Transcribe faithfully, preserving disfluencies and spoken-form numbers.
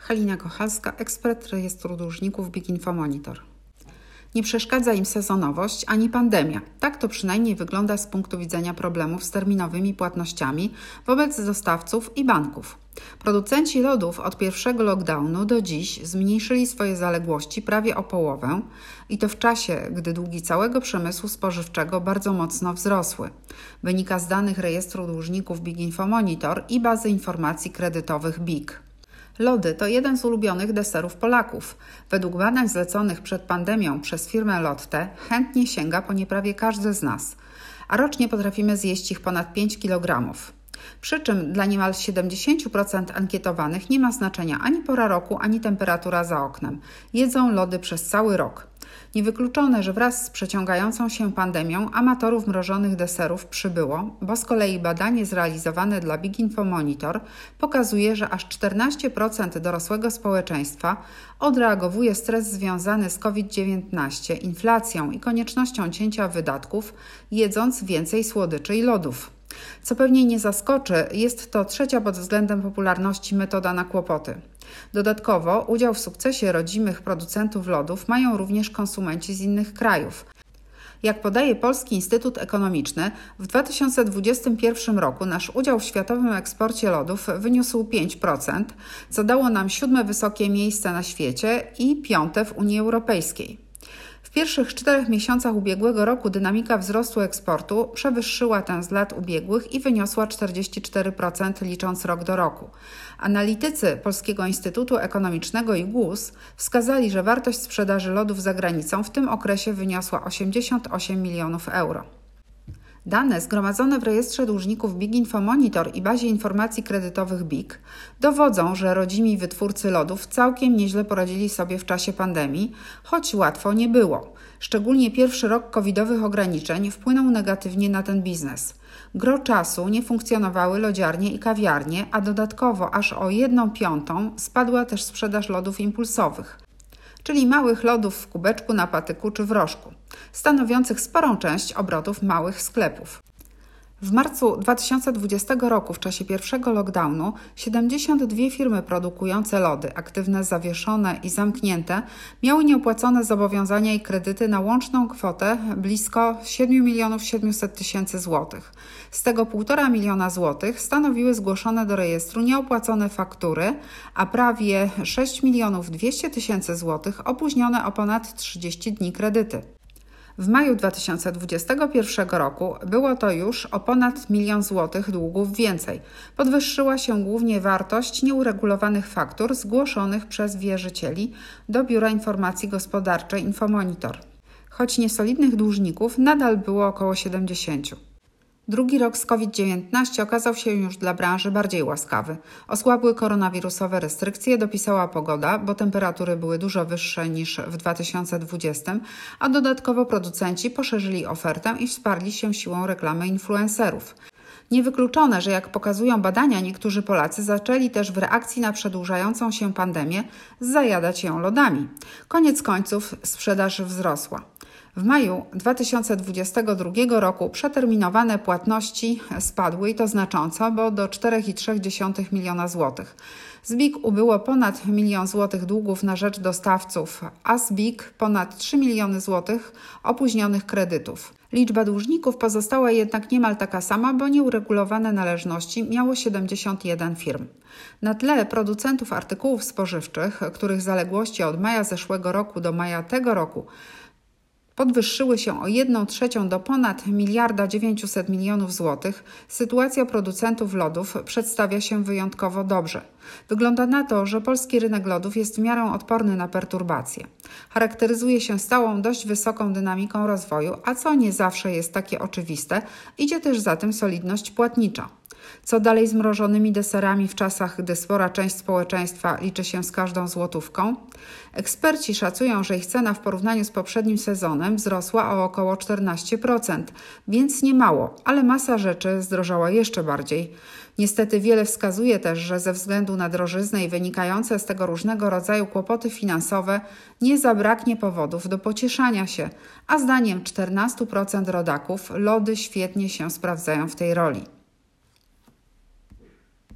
Halina Kochalska, ekspert rejestru dłużników Big Info Monitor. Nie przeszkadza im sezonowość ani pandemia. Tak to przynajmniej wygląda z punktu widzenia problemów z terminowymi płatnościami wobec dostawców i banków. Producenci lodów od pierwszego lockdownu do dziś zmniejszyli swoje zaległości prawie o połowę i to w czasie, gdy długi całego przemysłu spożywczego bardzo mocno wzrosły. Wynika z danych rejestru dłużników Big Info Monitor i bazy informacji kredytowych B I K. Lody to jeden z ulubionych deserów Polaków. Według badań zleconych przed pandemią przez firmę Lotte chętnie sięga po nie prawie każdy z nas, a rocznie potrafimy zjeść ich ponad pięć kilogramów. Przy czym dla niemal siedemdziesiąt procent ankietowanych nie ma znaczenia ani pora roku, ani temperatura za oknem. Jedzą lody przez cały rok. Niewykluczone, że wraz z przeciągającą się pandemią amatorów mrożonych deserów przybyło, bo z kolei badanie zrealizowane dla Big Info Monitor pokazuje, że aż czternaście procent dorosłego społeczeństwa odreagowuje stres związany z COVID dziewiętnaście, inflacją i koniecznością cięcia wydatków, jedząc więcej słodyczy i lodów. Co pewnie nie zaskoczy, jest to trzecia pod względem popularności metoda na kłopoty. Dodatkowo udział w sukcesie rodzimych producentów lodów mają również konsumenci z innych krajów. Jak podaje Polski Instytut Ekonomiczny, w dwa tysiące dwudziestym pierwszym roku nasz udział w światowym eksporcie lodów wyniósł pięć procent, co dało nam siódme wysokie miejsce na świecie i piąte w Unii Europejskiej. W pierwszych czterech miesiącach ubiegłego roku dynamika wzrostu eksportu przewyższyła tę z lat ubiegłych i wyniosła czterdzieści cztery procent licząc rok do roku. Analitycy Polskiego Instytutu Ekonomicznego i G U S wskazali, że wartość sprzedaży lodów za granicą w tym okresie wyniosła osiemdziesiąt osiem milionów euro. Dane zgromadzone w rejestrze dłużników Big Info Monitor i bazie informacji kredytowych B I K dowodzą, że rodzimi wytwórcy lodów całkiem nieźle poradzili sobie w czasie pandemii, choć łatwo nie było. Szczególnie pierwszy rok covidowych ograniczeń wpłynął negatywnie na ten biznes. Gro czasu nie funkcjonowały lodziarnie i kawiarnie, a dodatkowo aż o jedną piątą spadła też sprzedaż lodów impulsowych, czyli małych lodów w kubeczku, na patyku czy w rożku, stanowiących sporą część obrotów małych sklepów. W marcu dwa tysiące dwudziestego roku, w czasie pierwszego lockdownu, siedemdziesiąt dwie firmy produkujące lody, aktywne, zawieszone i zamknięte, miały nieopłacone zobowiązania i kredyty na łączną kwotę blisko siedem milionów siedemset tysięcy złotych. Z tego półtora miliona złotych stanowiły zgłoszone do rejestru nieopłacone faktury, a prawie sześć milionów dwieście tysięcy złotych opóźnione o ponad trzydzieści dni kredyty. W maju dwa tysiące dwudziestego pierwszego roku było to już o ponad milion złotych długów więcej. Podwyższyła się głównie wartość nieuregulowanych faktur zgłoszonych przez wierzycieli do Biura Informacji Gospodarczej Infomonitor. Choć niesolidnych dłużników nadal było około siedemdziesięciu. Drugi rok z COVID dziewiętnaście okazał się już dla branży bardziej łaskawy. Osłabły koronawirusowe restrykcje, dopisała pogoda, bo temperatury były dużo wyższe niż w dwa tysiące dwudziestym, a dodatkowo producenci poszerzyli ofertę i wsparli się siłą reklamy influencerów. Niewykluczone, że jak pokazują badania, niektórzy Polacy zaczęli też w reakcji na przedłużającą się pandemię zajadać ją lodami. Koniec końców sprzedaż wzrosła. W maju dwa tysiące dwudziestego drugiego roku przeterminowane płatności spadły i to znacząco, bo do cztery przecinek trzy miliona złotych. Z B I K ubyło ponad milion złotych długów na rzecz dostawców, a z B I K ponad trzy miliony złotych opóźnionych kredytów. Liczba dłużników pozostała jednak niemal taka sama, bo nieuregulowane należności miało siedemdziesiąt jeden firm. Na tle producentów artykułów spożywczych, których zaległości od maja zeszłego roku do maja tego roku podwyższyły się o jedną trzecią do ponad miliarda dziewięćset milionów złotych, sytuacja producentów lodów przedstawia się wyjątkowo dobrze. Wygląda na to, że polski rynek lodów jest w miarę odporny na perturbacje. Charakteryzuje się stałą, dość wysoką dynamiką rozwoju, a co nie zawsze jest takie oczywiste, idzie też za tym solidność płatnicza. Co dalej z mrożonymi deserami w czasach, gdy spora część społeczeństwa liczy się z każdą złotówką? Eksperci szacują, że ich cena w porównaniu z poprzednim sezonem wzrosła o około czternaście procent, więc nie mało, ale masa rzeczy zdrożała jeszcze bardziej. Niestety wiele wskazuje też, że ze względu na drożyznę i wynikające z tego różnego rodzaju kłopoty finansowe nie zabraknie powodów do pocieszania się, a zdaniem czternastu procent rodaków lody świetnie się sprawdzają w tej roli.